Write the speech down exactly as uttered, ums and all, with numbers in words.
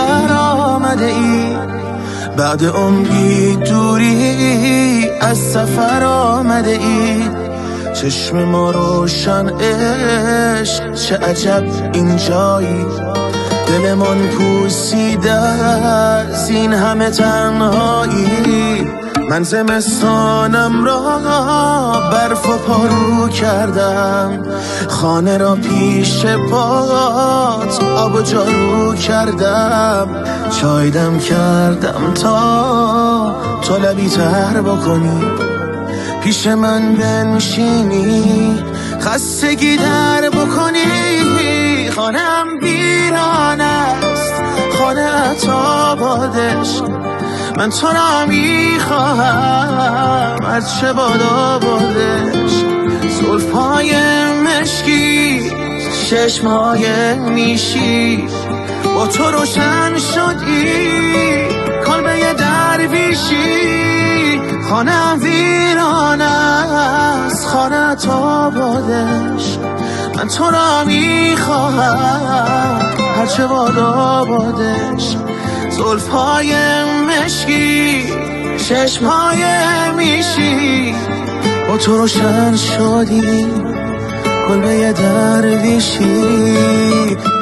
تر آمده ای، بعد عمری دوری از سفر آمده ای. چشم ما روشن عشق، چه عجب اینجایی، دلمان پوسیده از این همه تنهایی. من زمستانم را برف و پارو کردم، خانه را پیش پات آب و جارو کردم. چای دم کردم تا تو لبی تر بکنی، پیش من بنشینی خستگی در بکنی. خانم ویران است، خانه تا بادش، من تو را میخواهم از چه بادا بادش. زلفهای مشکی، چشمهای میشی، با تو روشن شدی کلبه درویشی. خانه ویران است، خانه تا بادش، من تو را میخواهم هرچه بادا بادش. زلفهای مشکی، چشمهای میشی، با تو روشن شدی کلبه درویشی.